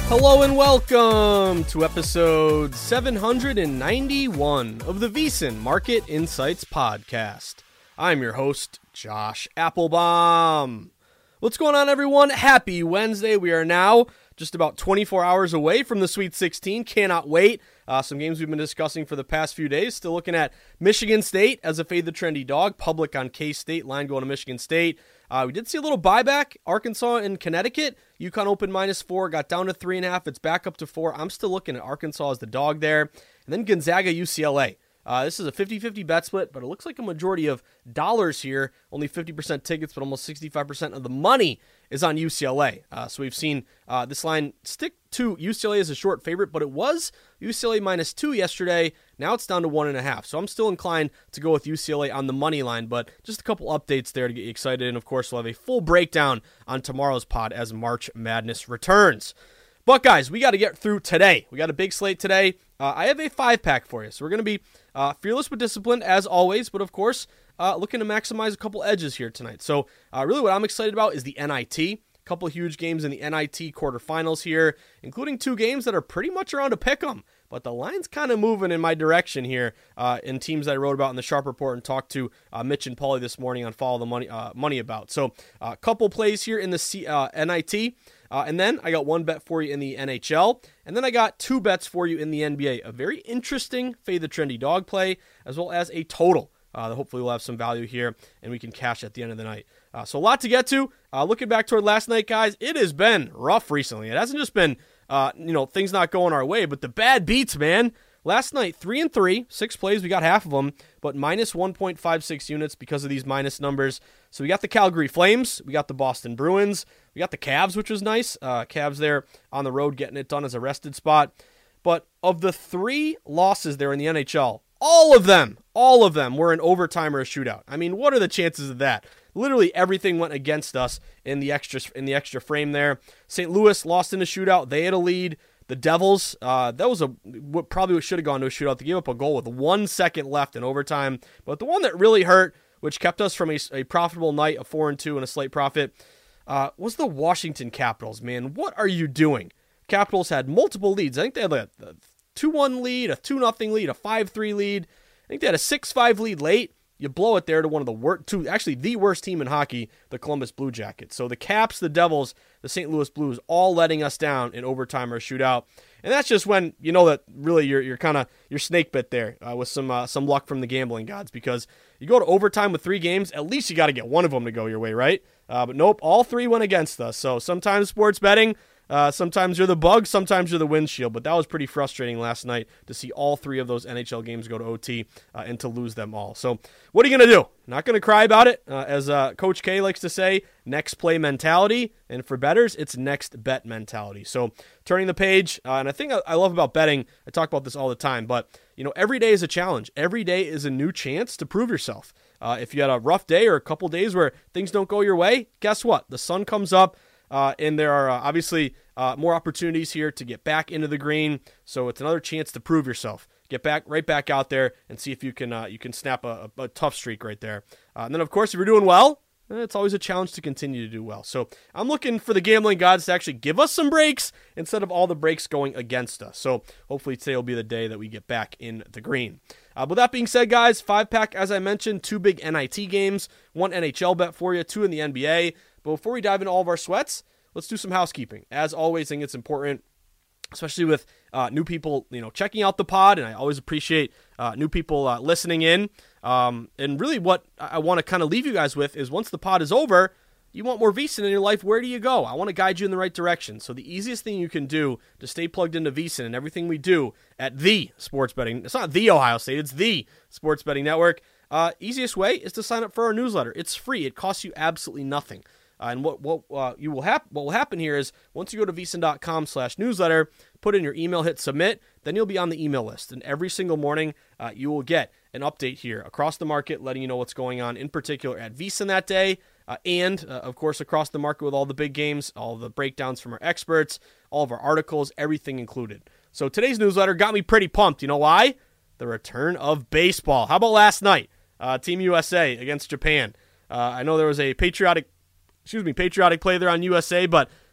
Hello and welcome to episode 791 of the VSiN Market Insights Podcast. I'm your host, Josh Applebaum. What's going on, everyone? Happy Wednesday. We are now just about 24 hours away from the Sweet 16. Cannot wait. Some games we've been discussing for the past few days. Still looking at Michigan State as a fade the trendy dog. Public on K-State. Line going to Michigan State. We did see a little buyback. Arkansas and Connecticut. UConn opened -4. Got down to 3.5. It's back up to 4. I'm still looking at Arkansas as the dog there. And then Gonzaga, UCLA. This is a 50-50 bet split, but it looks like a majority of dollars here. Only 50% tickets, but almost 65% of the money is on UCLA. So we've seen this line stick to UCLA as a short favorite, but it was UCLA -2 yesterday. Now it's down to 1.5. So I'm still inclined to go with UCLA on the money line, but just a couple updates there to get you excited. And of course, we'll have a full breakdown on tomorrow's pod as March Madness returns. But guys, we got to get through today. We got a big slate today. I have a 5-pack for you. So we're going to be fearless but disciplined as always, but of course, looking to maximize a couple edges here tonight. So really what I'm excited about is the NIT. A couple huge games in the NIT quarterfinals here, including 2 games that are pretty much around to pick 'em. But the line's kind of moving in my direction here in teams that I wrote about in the Sharp Report and talked to Mitch and Paulie this morning on Follow the Money about. So a couple plays here in the NIT. And then I got one bet for you in the NHL. And then I got 2 bets for you in the NBA. A very interesting fade the trendy dog play, as well as a total that hopefully will have some value here and we can cash at the end of the night. So a lot to get to. Looking back toward last night, guys, it has been rough recently. It hasn't just been, things not going our way, but the bad beats, man. Last night, 3-3, 6 plays, we got half of them, but minus 1.56 units because of these minus numbers. So we got the Calgary Flames, we got the Boston Bruins, we got the Cavs, which was nice. Cavs there on the road getting it done as a rested spot. But of the 3 losses there in the NHL, all of them were in overtime or a shootout. I mean, what are the chances of that? Literally everything went against us in the extra frame there. St. Louis lost in a shootout. They had a lead. The Devils, that was what probably should have gone to a shootout. They gave up a goal with 1 second left in overtime. But the one that really hurt, which kept us from a profitable night of 4-2 and a slate profit, was the Washington Capitals, man. What are you doing? Capitals had multiple leads. I think they had a 2-1 lead, a 2-0 lead, a 5-3 lead. I think they had a 6-5 lead late. You blow it there to one of the the worst team in hockey, the Columbus Blue Jackets. So the Caps, the Devils, the St. Louis Blues, all letting us down in overtime or shootout. And that's just when you know that really you're snake bit there with some luck from the gambling gods, because you go to overtime with 3 games, at least you got to get one of them to go your way, right? But nope, all 3 went against us. So sometimes sports betting, sometimes you're the bug, sometimes you're the windshield. But that was pretty frustrating last night to see all 3 of those NHL games go to OT and to lose them all. So what are you going to do? Not going to cry about it. As Coach K likes to say, next play mentality. And for bettors, it's next bet mentality. So turning the page, and I think I love about betting, I talk about this all the time, but every day is a challenge. Every day is a new chance to prove yourself. If you had a rough day or a couple days where things don't go your way, guess what? The sun comes up. And there are obviously more opportunities here to get back into the green. So it's another chance to prove yourself. Get right back out there and see if you can snap a tough streak right there. And then, of course, if you're doing well, it's always a challenge to continue to do well. So I'm looking for the gambling gods to actually give us some breaks instead of all the breaks going against us. So hopefully today will be the day that we get back in the green. With that being said, guys, 5-pack, as I mentioned, 2 big NIT games, 1 NHL bet for you, 2 in the NBA. But before we dive into all of our sweats, let's do some housekeeping. As always, I think it's important, especially with new people, checking out the pod, and I always appreciate new people listening in. And really what I want to kind of leave you guys with is once the pod is over, you want more VSiN in your life, where do you go? I want to guide you in the right direction. So the easiest thing you can do to stay plugged into VSiN and everything we do at the Sports Betting, it's not the Ohio State, it's the Sports Betting Network. Easiest way is to sign up for our newsletter. It's free. It costs you absolutely nothing. And what will happen here is once you go to vsin.com/newsletter, put in your email, hit submit, then you'll be on the email list. And every single morning, you will get an update here across the market, letting you know what's going on, in particular at VSiN that day, and of course across the market with all the big games, all the breakdowns from our experts, all of our articles, everything included. So today's newsletter got me pretty pumped. You know why? The return of baseball. How about last night? Team USA against Japan. I know there was a patriotic play there on USA, but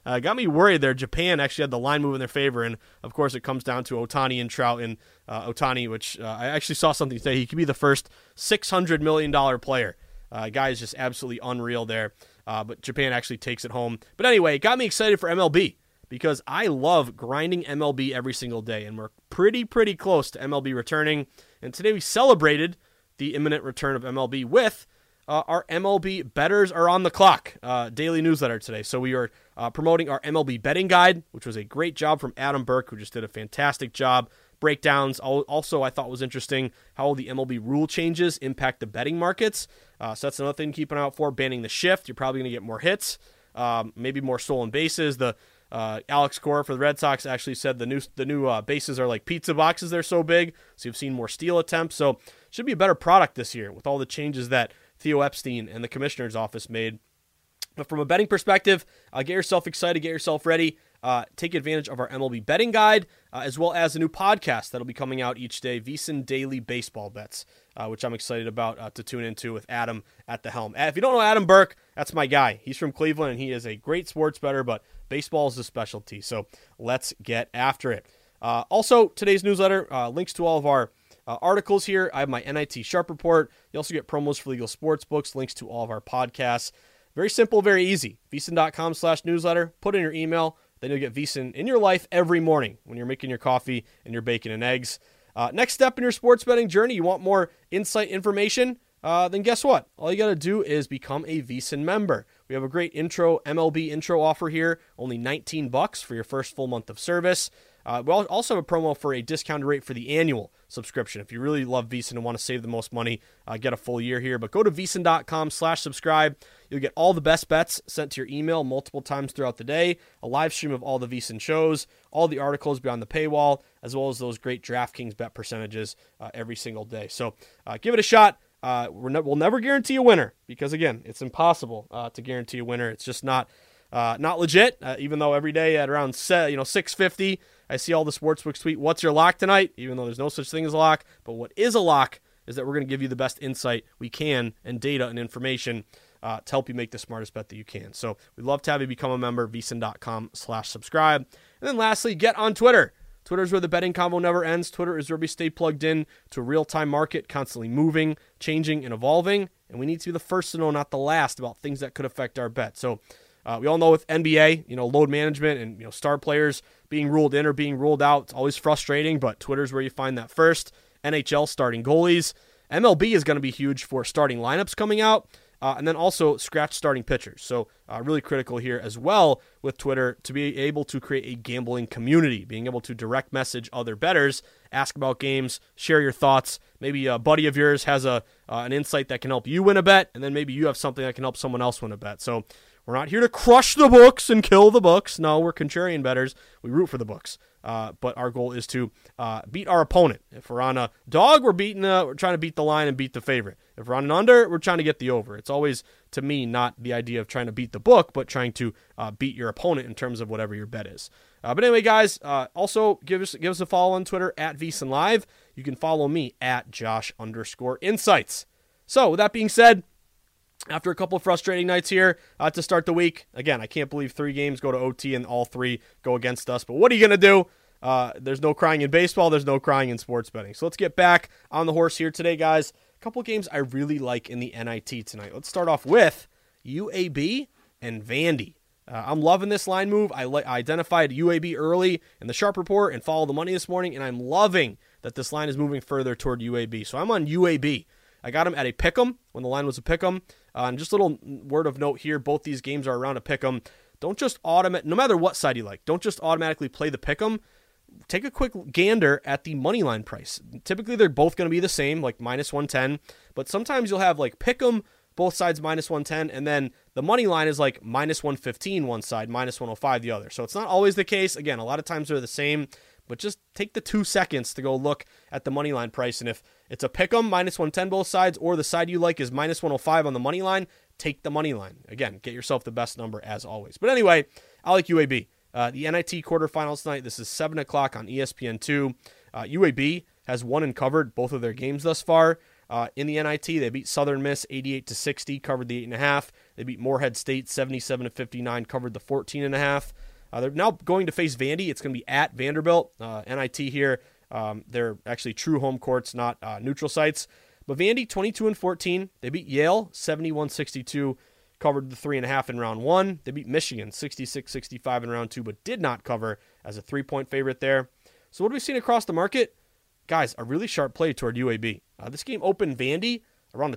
Got me worried there. Japan actually had the line move in their favor, and of course it comes down to Ohtani and Trout. And Ohtani, which I actually saw something today, he could be the first $600 million player. Guy is just absolutely unreal there. But Japan actually takes it home. But anyway, it got me excited for MLB because I love grinding MLB every single day, and we're pretty close to MLB returning. And today we celebrated the imminent return of MLB with our MLB Betters Are on the Clock daily newsletter today. So we are promoting our MLB betting guide, which was a great job from Adam Burke, who just did a fantastic job. Breakdowns. Also, I thought was interesting how the MLB rule changes impact the betting markets. So that's another thing to keep an eye out for. Banning the shift, you're probably going to get more hits, maybe more stolen bases. The Alex Cora for the Red Sox actually said the new bases are like pizza boxes. They're so big, so you've seen more steal attempts. So should be a better product this year with all the changes that Theo Epstein and the commissioner's office made. But from a betting perspective, get yourself excited, get yourself ready. Take advantage of our MLB betting guide, as well as a new podcast that'll be coming out each day, VSiN Daily Baseball Bets, which I'm excited about to tune into with Adam at the helm. If you don't know Adam Burke, that's my guy. He's from Cleveland, and he is a great sports bettor, but baseball is his specialty, so let's get after it. Also, today's newsletter, links to all of our articles here. I have my NIT Sharp Report. You also get promos for legal sports books, links to all of our podcasts. Very simple, very easy. VSiN.com/newsletter. Put in your email. Then you'll get VSiN in your life every morning when you're making your coffee and your bacon and eggs. Next step in your sports betting journey, you want more insight information? Then guess what? All you got to do is become a VSiN member. We have a great MLB intro offer here, only $19 for your first full month of service. We also have a promo for a discounted rate for the annual subscription. If you really love VSiN and want to save the most money, get a full year here. But go to VSiN.com/subscribe. You'll get all the best bets sent to your email multiple times throughout the day, a live stream of all the VSiN shows, all the articles beyond the paywall, as well as those great DraftKings bet percentages every single day. So give it a shot. We'll never guarantee a winner because, again, it's impossible to guarantee a winner. It's just not legit, even though every day at around 6:50, I see all the sportsbooks tweet, "What's your lock tonight?" Even though there's no such thing as a lock. But what is a lock is that we're going to give you the best insight we can and data and information to help you make the smartest bet that you can. So we'd love to have you become a member, VSiN.com/subscribe. And then lastly, get on Twitter. Twitter is where the betting convo never ends. Twitter is where we stay plugged in to a real-time market, constantly moving, changing, and evolving. And we need to be the first to know, not the last, about things that could affect our bet. So we all know with NBA, load management and star players being ruled in or being ruled out, it's always frustrating, but Twitter's where you find that first. NHL starting goalies. MLB is going to be huge for starting lineups coming out, and then also scratch starting pitchers. So really critical here as well with Twitter to be able to create a gambling community, being able to direct message other bettors, ask about games, share your thoughts. Maybe a buddy of yours has an insight that can help you win a bet, and then maybe you have something that can help someone else win a bet. So we're not here to crush the books and kill the books. No, we're contrarian bettors. We root for the books. But our goal is to beat our opponent. If we're on a dog, we're trying to beat the line and beat the favorite. If we're on an under, we're trying to get the over. It's always, to me, not the idea of trying to beat the book, but trying to beat your opponent in terms of whatever your bet is. But anyway, guys, also give us a follow on Twitter at VSiN Live. You can follow me at Josh_Insights. So with that being said, after a couple of frustrating nights here to start the week, again, I can't believe 3 games go to OT and all 3 go against us. But what are you going to do? There's no crying in baseball. There's no crying in sports betting. So let's get back on the horse here today, guys. A couple of games I really like in the NIT tonight. Let's start off with UAB and Vandy. I'm loving this line move. I identified UAB early in the Sharp Report and followed the money this morning, and I'm loving that this line is moving further toward UAB. So I'm on UAB. I got them at a pick'em when the line was a pick'em. And just a little word of note here, both these games are around a pick'em. Don't just no matter what side you like, don't just automatically play the pick'em. Take a quick gander at the money line price. Typically, they're both going to be the same, like -110. But sometimes you'll have like pick'em, both sides -110, and then the money line is like -115 one side, -105 the other. So it's not always the case. Again, a lot of times they're the same. But just take the 2 seconds to go look at the money line price. And if it's a pick'em, -110 both sides, or the side you like is -105 on the money line, take the money line. Again, get yourself the best number as always. But anyway, I like UAB. The NIT quarterfinals tonight, this is 7 o'clock on ESPN2. UAB has won and covered both of their games thus far. In the NIT, they beat Southern Miss 88-60, covered the 8.5. They beat Morehead State 77-59, covered the 14.5. They're now going to face Vandy. It's going to be at Vanderbilt. NIT here, they're actually true home courts, not neutral sites. But Vandy 22-14. They beat Yale 71-62, covered the 3.5 in round 1. They beat Michigan 66-65 in round 2, but did not cover as a 3-point favorite there. So what have we seen across the market? Guys, a really sharp play toward UAB. This game opened Vandy around a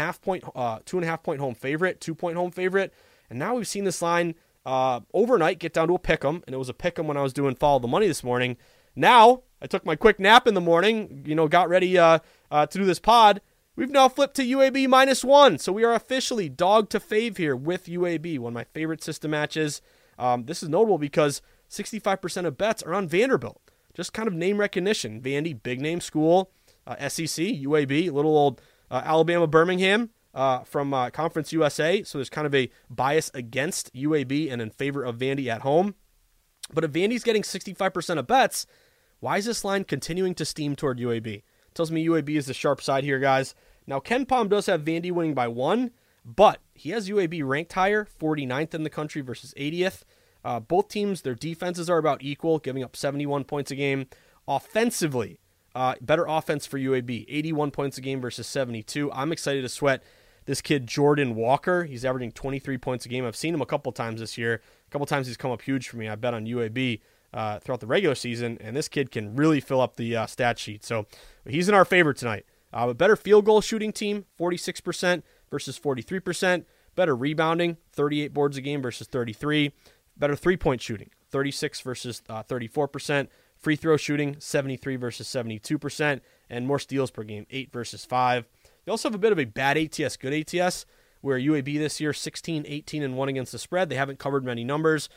2.5 point home favorite, 2-point home favorite. And now we've seen this line overnight get down to a pick'em, and it was a pick'em when I was doing Follow the Money this morning. Now, I took my quick nap in the morning, got ready to do this pod. We've now flipped to UAB -1, so we are officially dog to fave here with UAB, one of my favorite system matches. This is notable because 65% of bets are on Vanderbilt. Just kind of name recognition. Vandy, big name school. SEC, UAB, little old Alabama Birmingham from Conference USA. So there's kind of a bias against UAB and in favor of Vandy at home. But if Vandy's getting 65% of bets, why is this line continuing to steam toward UAB? Tells me UAB is the sharp side here, guys. Now, Ken Palm does have Vandy winning by 1, but he has UAB ranked higher, 49th in the country versus 80th. Both teams, their defenses are about equal, giving up 71 points a game. Offensively, better offense for UAB, 81 points a game versus 72. I'm excited to sweat this kid, Jordan Walker. He's averaging 23 points a game. I've seen him a couple times this year. A couple times he's come up huge for me. I bet on UAB throughout the regular season, and this kid can really fill up the stat sheet. So he's in our favor tonight. A better field goal shooting team, 46% versus 43%. Better rebounding, 38 boards a game versus 33. Better three-point shooting, 36 versus 34%. Free throw shooting, 73 versus 72%. And more steals per game, 8 versus 5. They also have a bit of a bad ATS, good ATS, where UAB this year, 16, 18, and 1 against the spread. They haven't covered many numbers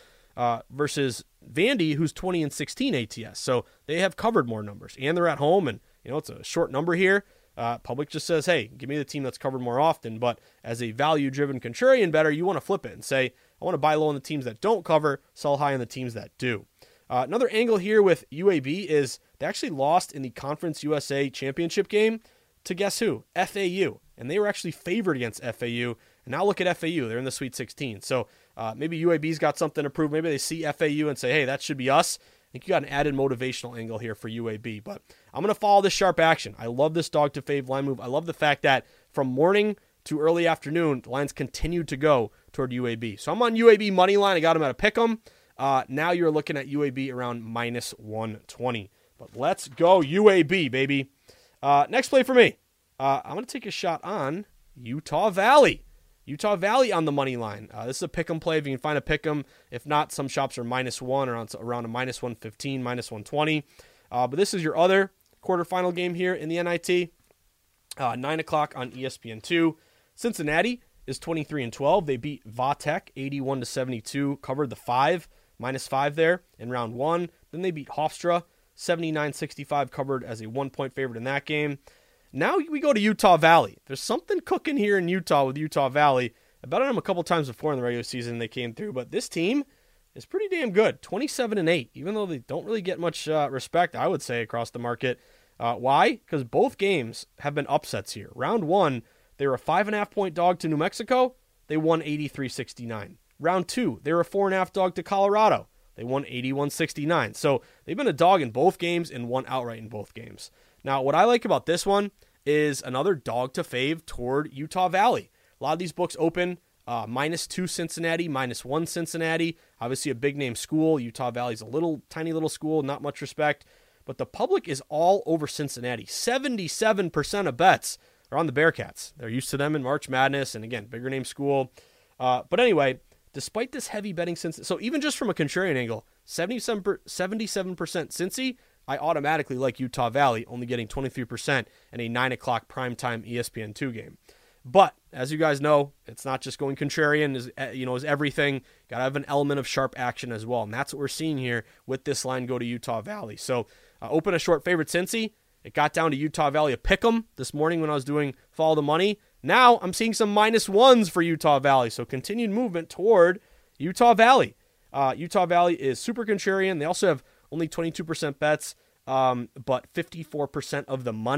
versus Vandy, who's 20 and 16 ATS. So they have covered more numbers. And they're at home, and it's a short number here. Public just says, hey, give me the team that's covered more often. But as a value-driven contrarian bettor, you want to flip it and say, I want to buy low on the teams that don't cover, sell high on the teams that do. Another angle here with UAB is they actually lost in the Conference USA championship game to guess who? FAU. And they were actually favored against FAU. And now look at FAU. They're in the Sweet 16. So maybe UAB's got something to prove. Maybe they see FAU and say, hey, that should be us. I think you got an added motivational angle here for UAB. But I'm going to follow this sharp action. I love this dog to fave line move. I love the fact that from morning to early afternoon, the lines continued to go toward UAB. So I'm on UAB money line. I got them at a pick'em. Now you're looking at UAB around -120. But let's go UAB, baby. Next play for me. I'm going to take a shot on Utah Valley. Utah Valley on the money line. This is a pick'em play if you can find a pick'em. If not, some shops are -1 or around a -115, -120. But this is your other quarterfinal game here in the NIT. 9 o'clock on ESPN2. Cincinnati is 23-12. They beat Vatek 81-72, covered the 5, -5 there in round 1. Then they beat Hofstra 79-65, covered as a 1-point favorite in that game. Now we go to Utah Valley. There's something cooking here in Utah with Utah Valley. I bet on them a couple times before in the regular season they came through, but this team is pretty damn good. 27-8, even though they don't really get much respect, I would say, across the market. Why? Because both games have been upsets here. Round 1, they were a 5.5-point dog to New Mexico. They won 83-69. Round 2, they were a 4.5 dog to Colorado. They won 81-69. So they've been a dog in both games and won outright in both games. Now, what I like about this one is another dog to fave toward Utah Valley. A lot of these books open -2 Cincinnati, -1 Cincinnati. Obviously a big name school. Utah Valley's a tiny little school, not much respect. But the public is all over Cincinnati. 77% of bets are on the Bearcats. They're used to them in March Madness, and again, bigger name school. But anyway, despite this heavy betting, so even just from a contrarian angle, 77% Cincy, I automatically like Utah Valley, only getting 23% in a 9 o'clock primetime ESPN2 game. But as you guys know, it's not just going contrarian, is everything. Got to have an element of sharp action as well, and that's what we're seeing here with this line go to Utah Valley. So open a short favorite Cincy. It got down to Utah Valley a pick'em this morning when I was doing Follow the Money. Now I'm seeing some -1s for Utah Valley, so continued movement toward Utah Valley. Utah Valley is super contrarian. They also have only 22% bets, but 54% of the money.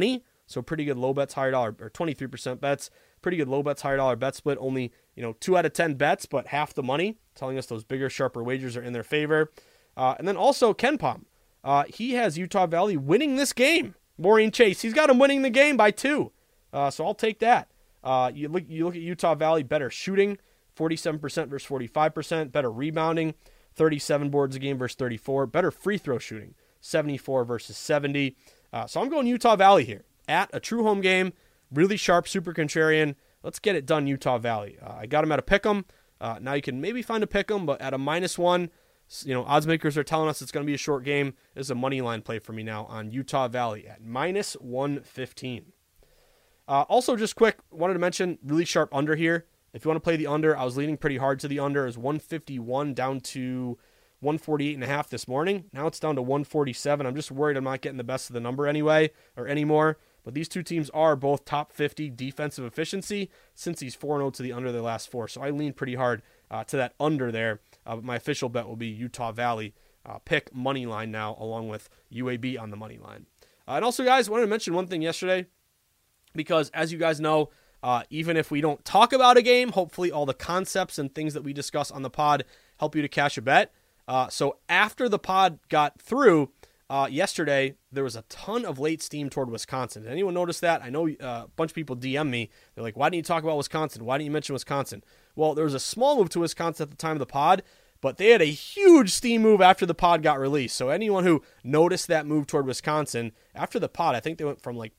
So pretty good low bets, higher dollar, or 23% bets. Pretty good low bets, higher dollar bet split. Only 2 out of 10 bets, but half the money, telling us those bigger, sharper wagers are in their favor. And then also KenPom. He has Utah Valley winning this game. Maureen Chase, he's got him winning the game by 2. So I'll take that. You look at Utah Valley, better shooting, 47% versus 45%, better rebounding, 37 boards a game versus 34, better free throw shooting, 74 versus 70. So I'm going Utah Valley here at a true home game, really sharp, super contrarian. Let's get it done, Utah Valley. I got them at a pick'em. Now you can maybe find a pick'em, but at a -1, odds makers are telling us it's going to be a short game. This is a money line play for me now on Utah Valley at -115. Also, just quick, wanted to mention really sharp under here. If you want to play the under, I was leaning pretty hard to the under. It was 151 down to 148.5 this morning. Now it's down to 147. I'm just worried I'm not getting the best of the number anymore. But these two teams are both top 50 defensive efficiency since he's 4-0 to the under their last 4. So I lean pretty hard to that under there. But my official bet will be Utah Valley pick money line now, along with UAB on the money line. And also, guys, wanted to mention one thing yesterday, because as you guys know, even if we don't talk about a game, hopefully all the concepts and things that we discuss on the pod help you to cash a bet. So after the pod got through yesterday, there was a ton of late steam toward Wisconsin. Did anyone notice that? I know a bunch of people DM me. They're like, why didn't you talk about Wisconsin? Why didn't you mention Wisconsin? Well, there was a small move to Wisconsin at the time of the pod, but they had a huge steam move after the pod got released. So anyone who noticed that move toward Wisconsin after the pod, I think they went from like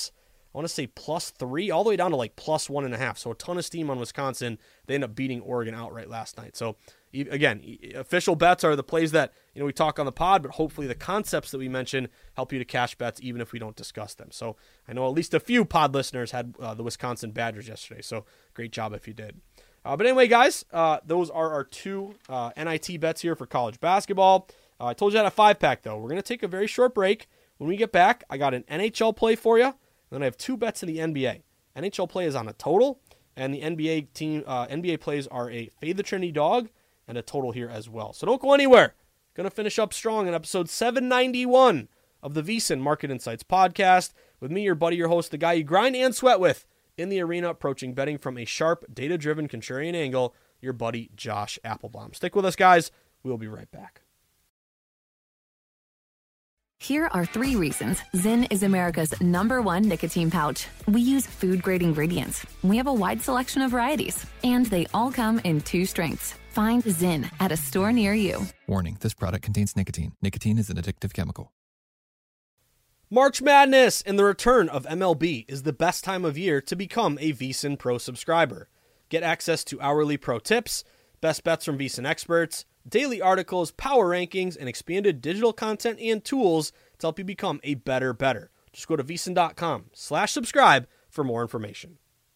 +3 all the way down to like +1.5. So a ton of steam on Wisconsin. They end up beating Oregon outright last night. So again, official bets are the plays that we talk on the pod, but hopefully the concepts that we mention help you to cash bets even if we don't discuss them. So I know at least a few pod listeners had the Wisconsin Badgers yesterday. So great job if you did. But anyway, guys, those are our 2 NIT bets here for college basketball. I told you I had a 5-pack, though. We're going to take a very short break. When we get back, I got an NHL play for you. Then I have 2 bets in the NBA. NHL play is on a total, and the NBA plays are a Fade the Trinity dog and a total here as well. So don't go anywhere. Going to finish up strong in episode 791 of the VSiN Market Insights podcast with me, your buddy, your host, the guy you grind and sweat with in the arena, approaching betting from a sharp, data-driven contrarian angle, your buddy Josh Applebaum. Stick with us, guys. We'll be right back. Here are 3 reasons Zyn is America's #1 nicotine pouch. We use food-grade ingredients. We have a wide selection of varieties. And they all come in 2 strengths. Find Zyn at a store near you. Warning, this product contains nicotine. Nicotine is an addictive chemical. March Madness and the return of MLB is the best time of year to become a VSiN Pro subscriber. Get access to hourly pro tips, best bets from VSiN experts, daily articles, power rankings, and expanded digital content and tools to help you become a better bettor. Just go to vsin.com/subscribe for more information.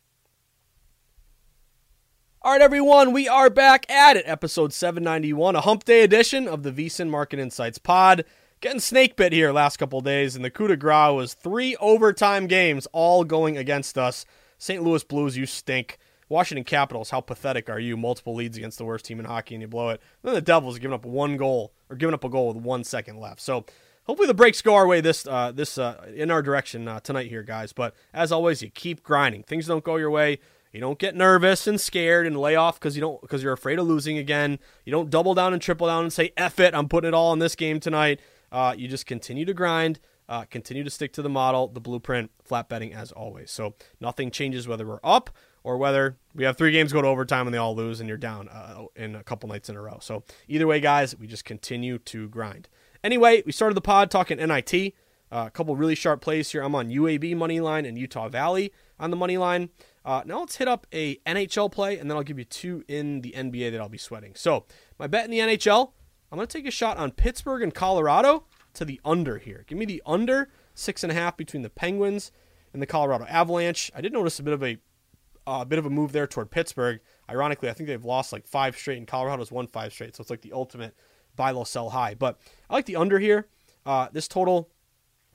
All right, everyone, we are back at it. Episode 791, a hump day edition of the VSiN Market Insights pod. Getting snake bit here last couple days, and the coup de grace was 3 overtime games all going against us. St. Louis Blues, you stink. Washington Capitals, how pathetic are you? Multiple leads against the worst team in hockey, and you blow it. And then the Devils giving up a goal with 1 second left. So hopefully the breaks go our way in our direction tonight here, guys. But as always, you keep grinding. Things don't go your way. You don't get nervous and scared and lay off because you're afraid of losing again. You don't double down and triple down and say, F it, I'm putting it all in this game tonight. You just continue to grind, continue to stick to the model, the blueprint, flat betting as always. So nothing changes whether we're up or whether we have 3 games go to overtime and they all lose and you're down in a couple nights in a row. So either way, guys, we just continue to grind. Anyway, we started the pod talking NIT. A couple really sharp plays here. I'm on UAB money line and Utah Valley on the money line. Now let's hit up a NHL play, and then I'll give you 2 in the NBA that I'll be sweating. So my bet in the NHL, I'm going to take a shot on Pittsburgh and Colorado to the under here. Give me the under 6.5 between the Penguins and the Colorado Avalanche. I did notice a bit of a move there toward Pittsburgh. Ironically, I think they've lost like 5 straight, and Colorado's won 5 straight. So it's like the ultimate buy low, sell high. But I like the under here. This total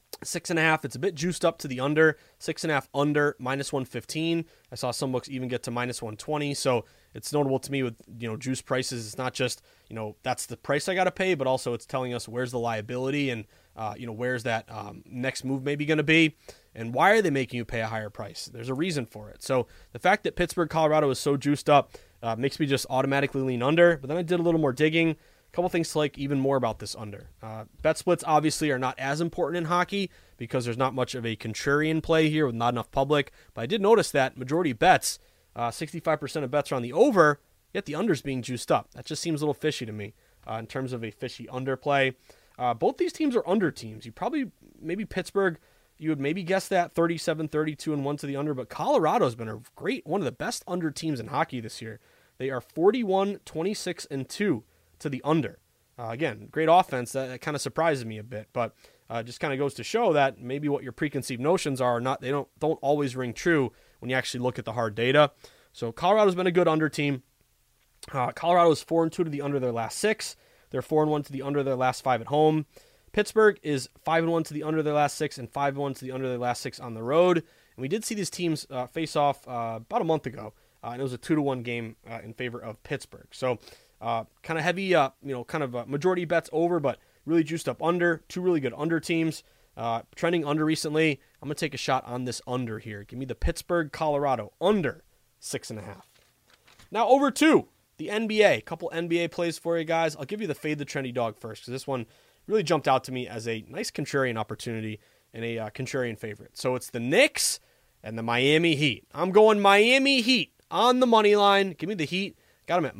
6.5, it's a bit juiced up to the under. 6.5 under, -115. I saw some books even get to -120. So it's notable to me with, juice prices. It's not just, that's the price I got to pay, but also it's telling us where's the liability and, where's that next move maybe going to be, and why are they making you pay a higher price? There's a reason for it. So the fact that Pittsburgh, Colorado is so juiced up makes me just automatically lean under. But then I did a little more digging. A couple things to like even more about this under. Bet splits obviously are not as important in hockey because there's not much of a contrarian play here with not enough public. But I did notice that majority of bets, 65% of bets are on the over, yet the under's being juiced up. That just seems a little fishy to me in terms of a fishy underplay. Both these teams are under teams. Maybe Pittsburgh, you would maybe guess that 37, 32, and 1 to the under, but Colorado's been one of the best under teams in hockey this year. They are 41, 26, and 2 to the under. Again, great offense. That kind of surprises me a bit, but just kind of goes to show that maybe what your preconceived notions are not, they don't always ring true when you actually look at the hard data. So Colorado's been a good under team. Colorado is 4-2 to the under their last 6. They're 4-1 to the under their last 5 at home. Pittsburgh is 5-1 to the under their last 6 and 5-1 to the under their last 6 on the road. And we did see these teams face off about a month ago. And it was a 2-1 game in favor of Pittsburgh. So kind of heavy, majority bets over, but really juiced up under. 2 really good under teams. Trending under recently. I'm going to take a shot on this under here. Give me the Pittsburgh, Colorado under 6.5. Now over to the NBA. A couple NBA plays for you guys. I'll give you the fade the trendy dog first because this one really jumped out to me as a nice contrarian opportunity and a contrarian favorite. So it's the Knicks and the Miami Heat. I'm going Miami Heat on the money line. Give me the Heat. Got them at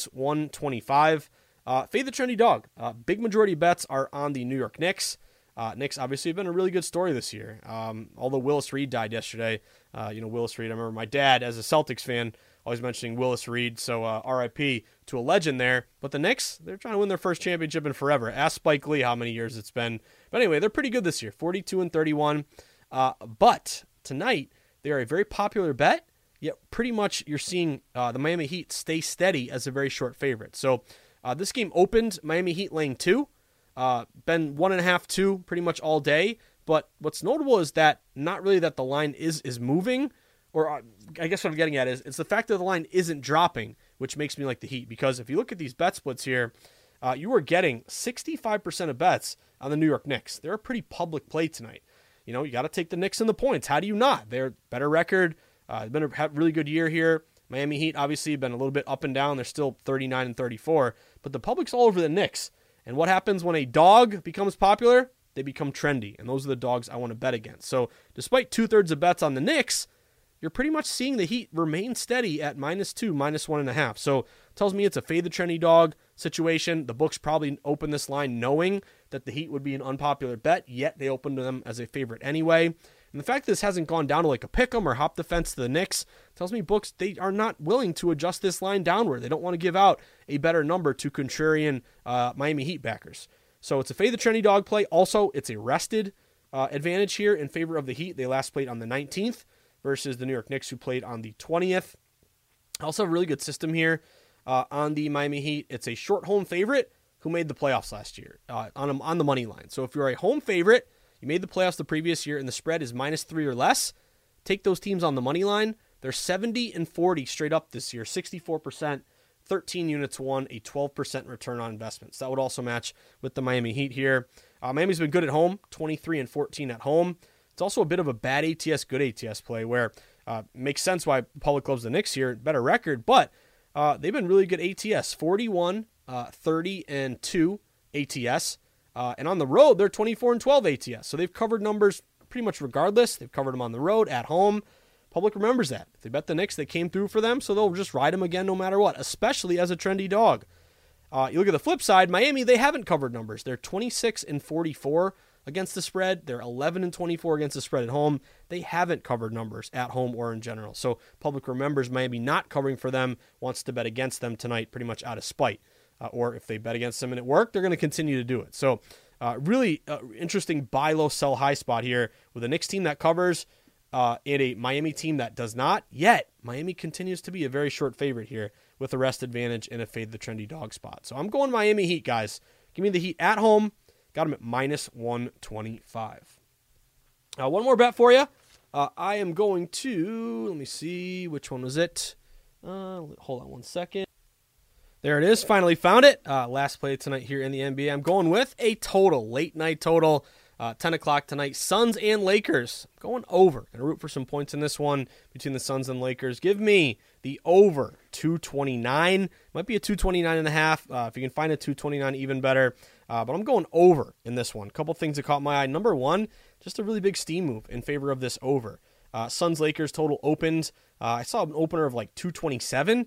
-125. Fade the trendy dog. Big majority bets are on the New York Knicks. Knicks obviously have been a really good story this year. Although Willis Reed died yesterday. Willis Reed, I remember my dad as a Celtics fan always mentioning Willis Reed, so RIP to a legend there. But the Knicks, they're trying to win their first championship in forever. Ask Spike Lee how many years it's been. But anyway, they're pretty good this year, 42-31. But tonight, they are a very popular bet, yet pretty much you're seeing the Miami Heat stay steady as a very short favorite. So this game opened Miami Heat laying 2. Been 1.5, 2 pretty much all day. But what's notable is that not really that the line is moving, or I guess what I'm getting at is it's the fact that the line isn't dropping, which makes me like the Heat. Because if you look at these bet splits here, you are getting 65% of bets on the New York Knicks. They're a pretty public play tonight. You got to take the Knicks and the points. How do you not? They're better record. Been a really good year here. Miami Heat obviously been a little bit up and down. They're still 39-34, but the public's all over the Knicks. And what happens when a dog becomes popular? They become trendy, and those are the dogs I want to bet against. So despite 2/3 of bets on the Knicks, you're pretty much seeing the Heat remain steady at -2, -1.5. So it tells me it's a fade the trendy dog situation. The books probably opened this line knowing that the Heat would be an unpopular bet, yet they opened them as a favorite anyway. And the fact that this hasn't gone down to like a pick'em or hop the fence to the Knicks tells me books, they are not willing to adjust this line downward. They don't want to give out a better number to contrarian Miami Heat backers. So it's a fade the trendy dog play. Also, it's a rested advantage here in favor of the Heat. They last played on the 19th versus the New York Knicks, who played on the 20th. Also, a really good system here on the Miami Heat. It's a short home favorite who made the playoffs last year on the money line. So if you're a home favorite, you made the playoffs the previous year, and the spread is -3 or less, take those teams on the money line. They're 70-40 straight up this year, 64%, 13 units won, a 12% return on investments. That would also match with the Miami Heat here. Miami's been good at home, 23-14 at home. It's also a bit of a bad ATS, good ATS play where makes sense why public loves the Knicks here, better record, but they've been really good ATS, 41, 30-2 ATS. And on the road, they're 24-12 ATS. So they've covered numbers pretty much regardless. They've covered them on the road, at home. Public remembers that. If they bet the Knicks, they came through for them, so they'll just ride them again no matter what, especially as a trendy dog. You look at the flip side, Miami, they haven't covered numbers. They're 26-44 against the spread. They're 11-24 against the spread at home. They haven't covered numbers at home or in general. So public remembers Miami not covering for them, wants to bet against them tonight pretty much out of spite. Or if they bet against them and it worked, they're going to continue to do it. So really interesting buy low, sell high spot here with a Knicks team that covers and a Miami team that does not. Yet, Miami continues to be a very short favorite here with a rest advantage and a fade the trendy dog spot. So I'm going Miami Heat, guys. Give me the Heat at home. Got them at -125. One more bet for you. I am going to, let me see, which one was it? Hold on one second. There it is. Finally found it. Last play tonight here in the NBA. I'm going with a total, late night total, 10 o'clock tonight. Suns and Lakers. I'm going over. Going to root for some points in this one between the Suns and Lakers. Give me the over 229. Might be a 229.5. If you can find a 229, even better. But I'm going over in this one. A couple things that caught my eye. Number one, just a really big steam move in favor of this over. Suns-Lakers total opened. I saw an opener of like 227.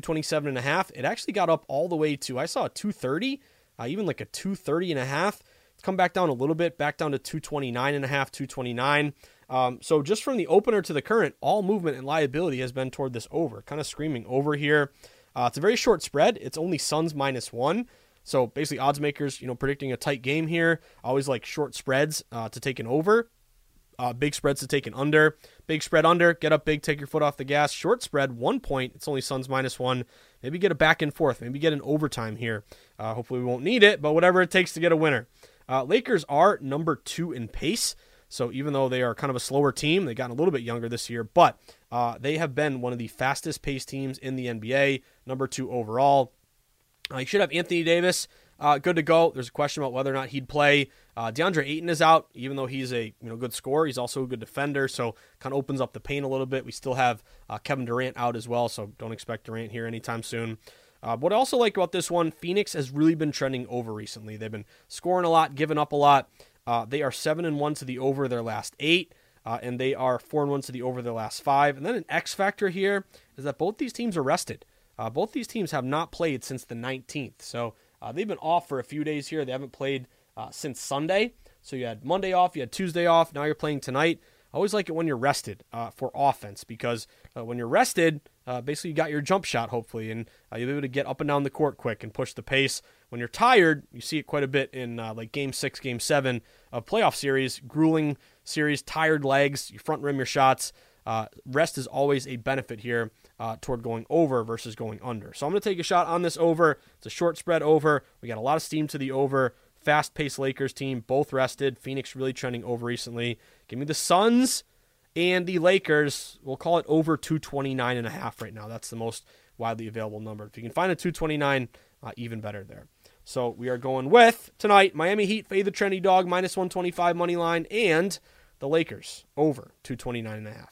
227.5. It actually got up all the way to, I saw a 230, even like a 230.5. It's come back down a little bit, back down to 229.5, 229. So just from the opener to the current, all movement and liability has been toward this over, kind of screaming over here. It's a very short spread. It's only Suns -1. So basically odds makers, predicting a tight game here. Always like short spreads to take an over. Big spreads to take an under. Big spread under, get up big, take your foot off the gas. Short spread, 1 point. It's only Suns -1. Maybe get a back and forth. Maybe get an overtime here. Hopefully we won't need it, but whatever it takes to get a winner. Lakers are number 2 in pace. So even though they are kind of a slower team, they've gotten a little bit younger this year, but they have been one of the fastest paced teams in the NBA, number 2 overall. You should have Anthony Davis good to go. There's a question about whether or not he'd play. DeAndre Ayton is out, even though he's a good scorer. He's also a good defender, so kind of opens up the paint a little bit. We still have Kevin Durant out as well, so don't expect Durant here anytime soon. What I also like about this one, Phoenix has really been trending over recently. They've been scoring a lot, giving up a lot. They are 7-1 to the over their last 8, and they are 4-1 to the over their last 5. And then an X factor here is that both these teams are rested. Both these teams have not played since the 19th, so they've been off for a few days here. They haven't played since Sunday. So you had Monday off, you had Tuesday off, now you're playing tonight. I always like it when you're rested for offense because when you're rested, basically you got your jump shot, hopefully, and you'll be able to get up and down the court quick and push the pace. When you're tired, you see it quite a bit in like Game 6, Game 7 of playoff series, grueling series, tired legs, you front rim your shots. Rest is always a benefit here toward going over versus going under. So I'm going to take a shot on this over. It's a short spread over. We got a lot of steam to the over. Fast-paced Lakers team, both rested. Phoenix really trending over recently. Give me the Suns and the Lakers. We'll call it over 229.5 right now. That's the most widely available number. If you can find a 229, even better there. So we are going with, tonight, Miami Heat, fade the trendy dog, -125 money line, and the Lakers, over 229.5.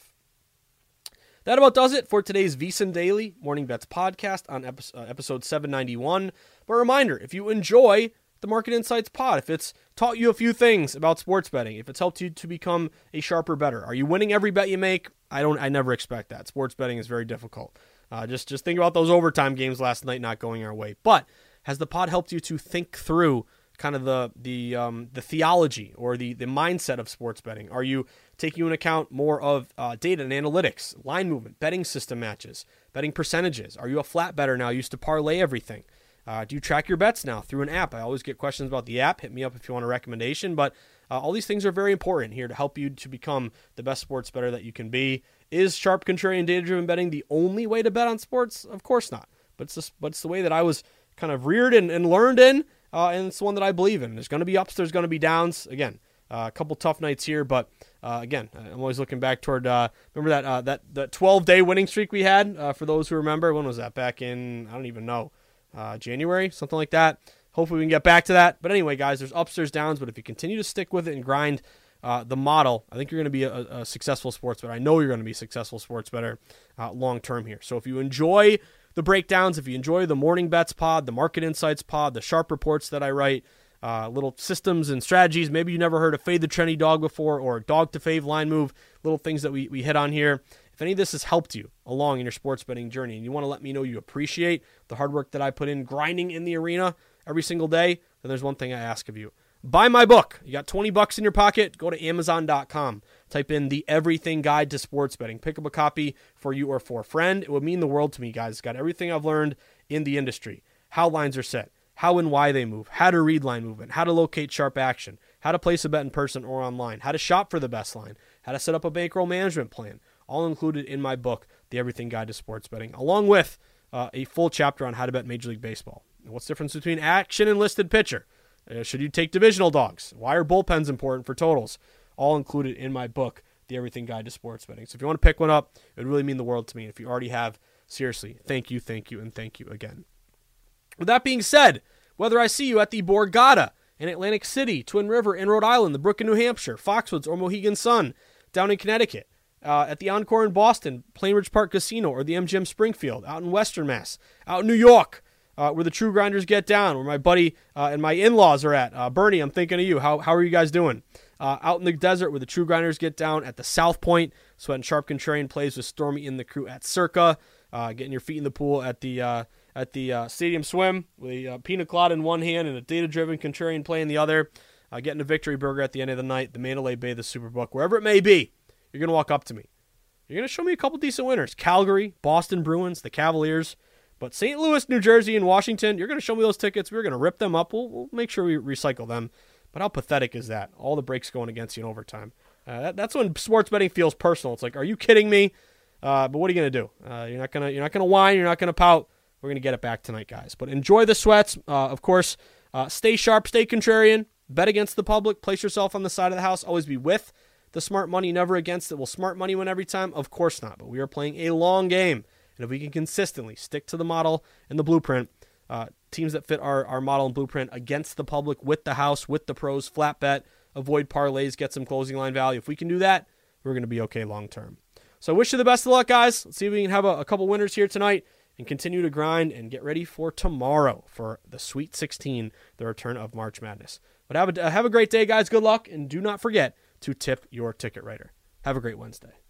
That about does it for today's VSiN Daily Morning Bets podcast on episode 791. But a reminder, if you enjoy the Market Insights pod, if it's taught you a few things about sports betting, if it's helped you to become a sharper bettor, are you winning every bet you make? I never expect that. Sports betting is very difficult. Just think about those overtime games last night not going our way. But has the pod helped you to think through kind of the theology or the mindset of sports betting? Are you taking into account more of data and analytics, line movement, betting system matches, betting percentages? Are you a flat bettor now, used to parlay everything? Do you track your bets now through an app? I always get questions about the app. Hit me up if you want a recommendation. But all these things are very important here to help you to become the best sports bettor that you can be. Is sharp, contrarian, data-driven betting the only way to bet on sports? Of course not. But it's the way that I was kind of reared and learned in, and it's the one that I believe in. There's going to be ups, there's going to be downs. Again, a couple tough nights here, but again, I'm always looking back toward, remember that 12-day winning streak we had? For those who remember, when was that? Back in, I don't even know. January, something like that. Hopefully we can get back to that. But anyway, guys, there's ups, there's downs. But if you continue to stick with it and grind the model, I think you're going to be a successful sports bettor. I know you're going to be a successful sports bettor long term here. So if you enjoy the breakdowns, if you enjoy the Morning Bets pod, the Market Insights pod, the sharp reports that I write, little systems and strategies, maybe you never heard of fade the trendy dog before or dog to fave line move, little things that we hit on here. If any of this has helped you along in your sports betting journey and you want to let me know you appreciate the hard work that I put in grinding in the arena every single day, then there's one thing I ask of you. Buy my book. You got $20 in your pocket, go to Amazon.com. Type in the Everything Guide to Sports Betting. Pick up a copy for you or for a friend. It would mean the world to me, guys. It's got everything I've learned in the industry. How lines are set, how and why they move, how to read line movement, how to locate sharp action, how to place a bet in person or online, how to shop for the best line, how to set up a bankroll management plan. All included in my book, The Everything Guide to Sports Betting, along with a full chapter on how to bet Major League Baseball. What's the difference between action and listed pitcher? Should you take divisional dogs? Why are bullpens important for totals? all included in my book, The Everything Guide to Sports Betting. So if you want to pick one up, it would really mean the world to me. If you already have, seriously, thank you, and thank you again. With that being said, whether I see you at the Borgata in Atlantic City, Twin River in Rhode Island, the Brook in New Hampshire, Foxwoods or Mohegan Sun down in Connecticut, at the Encore in Boston, Plainridge Park Casino, or the MGM Springfield, out in Western Mass, out in New York, where the True Grinders get down, where my buddy and my in-laws are at. Bernie, I'm thinking of you. How are you guys doing? Out in the desert where the True Grinders get down at the South Point, Sweat and Sharp Contrarian plays with Stormy in the crew at Circa, getting your feet in the pool at the Stadium Swim with a pina colada in one hand and a data-driven Contrarian play in the other, getting a victory burger at the end of the night, the Mandalay Bay, the Superbook, wherever it may be. You're going to walk up to me. You're going to show me a couple decent winners. Calgary, Boston Bruins, the Cavaliers. But St. Louis, New Jersey, and Washington, you're going to show me those tickets. We're going to rip them up. We'll make sure we recycle them. But how pathetic is that? All the breaks going against you in overtime. That's when sports betting feels personal. It's like, are you kidding me? But what are you going to do? You're not going to whine. You're not going to pout. We're going to get it back tonight, guys. But enjoy the sweats. Of course, stay sharp, stay contrarian. Bet against the public. Place yourself on the side of the house. Always be with the smart money, never against it. Will smart money win every time? Of course not. But we are playing a long game. And if we can consistently stick to the model and the blueprint, teams that fit our model and blueprint against the public, with the house, with the pros, flat bet, avoid parlays, get some closing line value. If we can do that, we're going to be okay long term. So I wish you the best of luck, guys. Let's see if we can have a couple winners here tonight and continue to grind and get ready for tomorrow for the Sweet 16, the return of March Madness. But have a great day, guys. Good luck, and do not forget to tip your ticket writer. Have a great Wednesday.